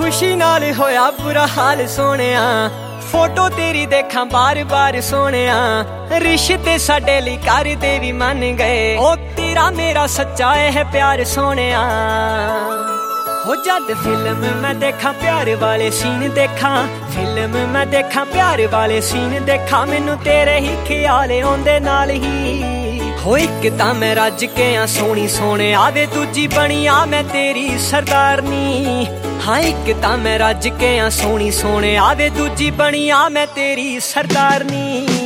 खुशी नाल होया बुरा हाल सोनिया, फोटो तेरी देखा बार बार सोनिया। रिश्ते साडे लई कर दे भी मन गए, ओ तेरा मेरा सच्चा है प्यार सोनिया। हो जद फिल्म मैं देखा प्यार वाले सीन देखा, फिल्म मैं देखा प्यार वाले सीन देखा, मैनू तेरे ही ख्याल आउंदे नाल ही। हो इक तां मैं रज के आ सोहनी सोहणे आवे, दूजी बनी आ मैं तेरी सरदारनी। हाँ इक तां मैं रज के आ सोहनी सोहणे आवे, दूजी बनी आ मैं तेरी सरदारनी।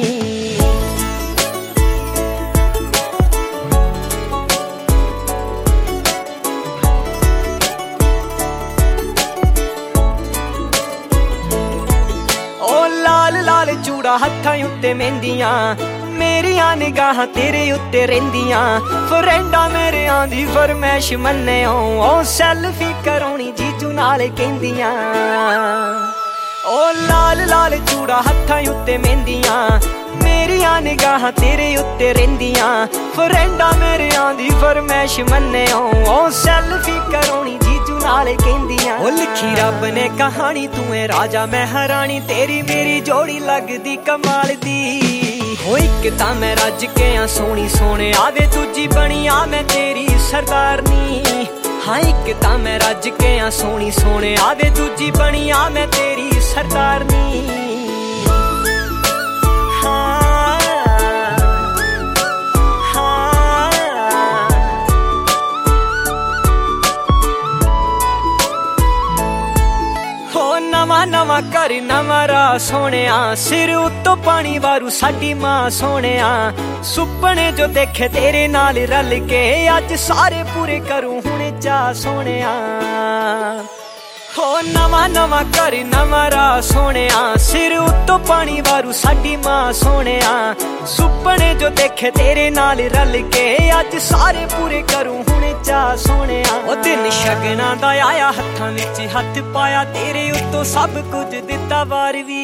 लाल चूड़ा हत्थां उत्ते मेहंदियां, मेरियां निगाहां तेरे उत्ते रहिंदियां। फ्रेंडा मेरे आंदी फरमैश मन्ने ओ सैल्फी कराउणी जीजू नाल कहंदियां। ओ लाल लाल चूड़ा हत्थां उत्ते मेहंदियां, मेरियां निगाहां तेरे उत्ते रहिंदियां। फ्रेंडा मेरे आंदी फरमैश मन्ने ओ सैल्फी कराउणी जीजू नाल कहंदियां। ओ लिखी रब ने कहानी तू है राजा मैं हरानी, तेरी मेरी जोड़ी लगदी कमाल दी। हो इक तां मैं रज के आ सोहनी सोहणे आवे, दूजी बनी आ मैं तेरी सरदारनी। हाँ इक तां मैं रज के आ सोहनी सोहणे आवे, दूजी बनी आ मैं तेरी सरदारनी। नवा नवा घर नवा राह सोहणिया, सिर उत्तों पानी वारू साडी मां सोहणिया। सुपने जो देखे तेरे नाल रल के, अज सारे पूरे करूं हुणे चाह सोहणिया। हो नवा नवा घर नवा राह सोहणिया, सिर उत्तों पानी वारू साडी मां सोहणिया। सुपने जो देखे तेरे नाल रल के, अज सारे पूरे करूं हुणे चाह सोहणिया। ओ दिन शगना दा आया हत्थां विच हत्थ पाया, तेरे उत्तों सब कुछ दिता वार वी।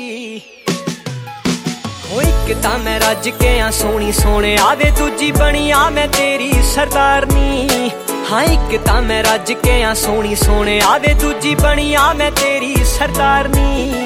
हो इक तां मैं रज के आ सोहनी सोहणे आवे, दूजी बनी आ मैं तेरी सरदारनी। हाँ इक तां मैं रज के आ सोहनी सोहणे आवे, दूजी बनी आ मैं तेरी सरदारनी।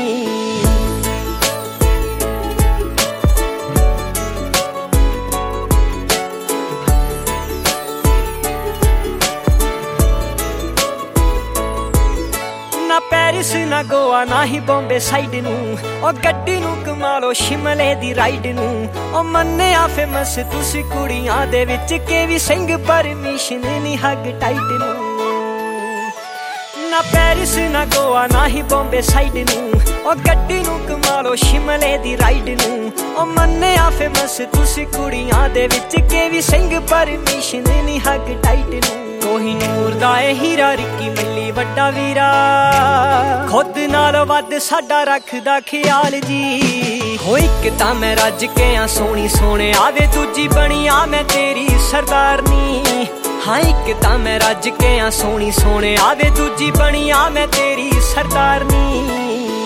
ना पैरिस ना गोवा ना ही बॉम्बे साइड नू, ओ गड्डी नू कमा लो शिमले दी राइड नू। ओ मन्निया फेमस तुसी कुड़ियां दे विच, के वी सिंह परमिशन नी हग टाइट नू। ना पैरिस ना गोवा ना ही बॉम्बे साइड नू, ओ गड्डी नू कमा लो शिमले दी राइड नू। ओ मन्निया फेमस तुसी कुड़ियां दे विच, के वी सिंह परमिशन नी हग टाइट नू। कोहिनूर दा ए हीरा रिक्की मल्ली वड्डा वीरा, खुद नाल वध साडा रखदा ख्याल जी। हो इक तां मैं रज के आ सोहनी सोहणे आवे, दूजी बनी आ मैं तेरी सरदारनी। हाँ इक तां मैं रज के आ सोहनी सोहणे आवे, दूजी बनी आ मैं तेरी सरदारनी।